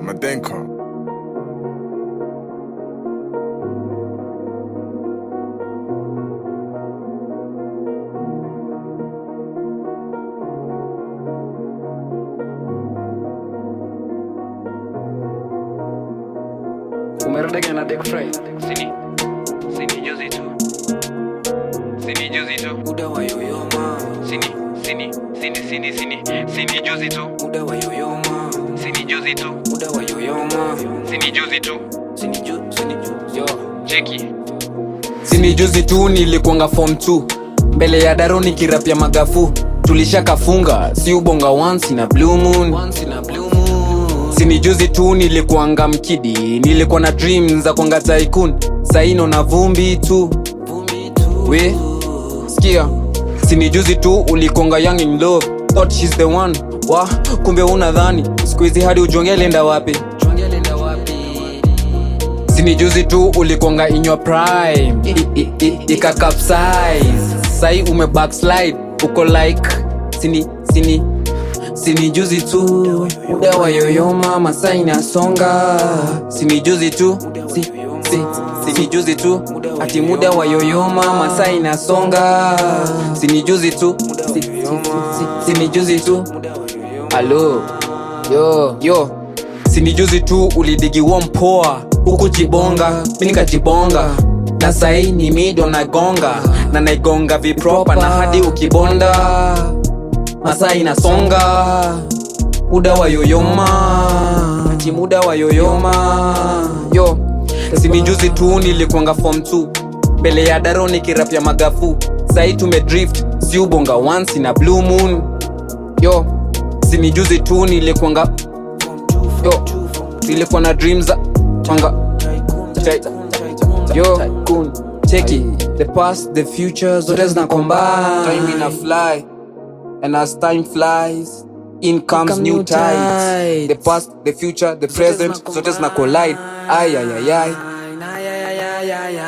Madenka. Umerudega na Deck Fry. Sini juzi tu. Uda wa yoyoma. Sini juzi tu. Uda wa yoyoma. Sini juzi tu. Uda wa yoyoma. Sini juzi tu. Sini yo. Cheki. Sini juzi tu nilikuanga form 2 mbele ya daro nikirapia magafu tulishakafunga si ubonga once in a blue moon. Sini juzi tu nilikuanga mkidi nilikuwa na dreams za kuanga tycoon saino na vumbi tu we skia. Sini juzi tu ulikuanga young in love thought she's the one wa kumbe unadhani squeeze hadi ujonge lenda wapi. Sini juzi tu ulikuanga in your prime ika capsize sai ume backslide uko like Sini juzi tu uda wa yoyoma masai inasonga. Sini juzi tu Sini juzi tu ati muda wa yoyoma masai inasonga. Sini juzi tu Sini juzi tu alo yo Sini juzi tu ulidigiwa mpoa huku jibonga mimi nikajibonga na sai ni mido nagonga na naigonga vipropa na hadi ukibonda masai inasonga. Muda wa yoyoma ati muda wa yoyoma yo. Sini juzi tu nilikuanga form 2 mbele ya daro nikirapia magafu sai tumedrift si ubonga once in a blue moon yo. Sini juzi tu nilikuanga yo nilikuwa na dreams za panga yo kun cheki the past the future zote zina combine. Time ina fly and as time flies in comes new tides. The past the future the present zote zina collide. Ay